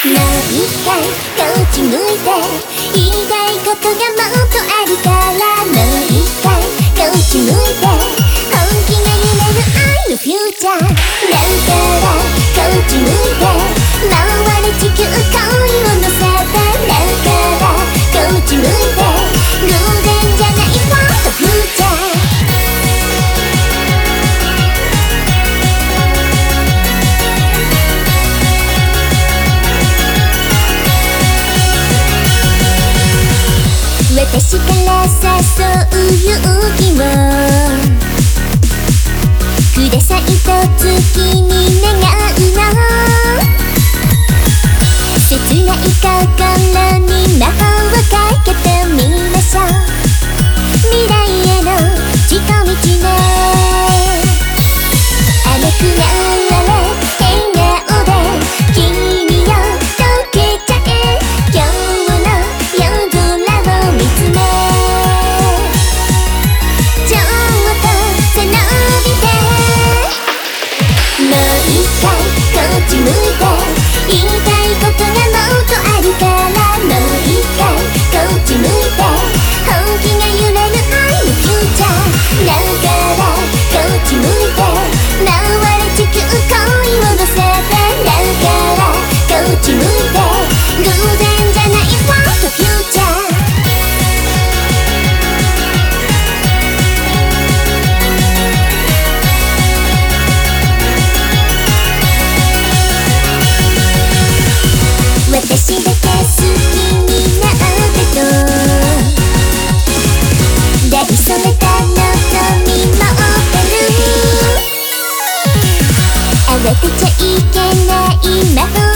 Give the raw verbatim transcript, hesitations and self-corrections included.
もう一回こっち向いて言いたいことがもっとあるからもう一回こっち向いて本気が揺れる愛のフューチャーだからこっち向いて回れ地球恋を乗せてだからこっち向いて偶然じゃないフォートフューチャー私から誘う勇気をくださいと月に願うの切ない心に魔法をかけてみましょう未来への近道ね甘くなれ笑顔で君を溶けちゃえ今日の夜空を見つめちょっと背伸びてもう一回こっち向いて言いたいことがもっとあるからもう一回こっち向いて本気が揺れる愛のフューチャーだからこっち向いて回れ地球恋を乗せてだからこっち向いて偶然じゃないフォートフューチャー私だけ好きになってと抱きしめた望み持ってる慌てちゃいけない魔法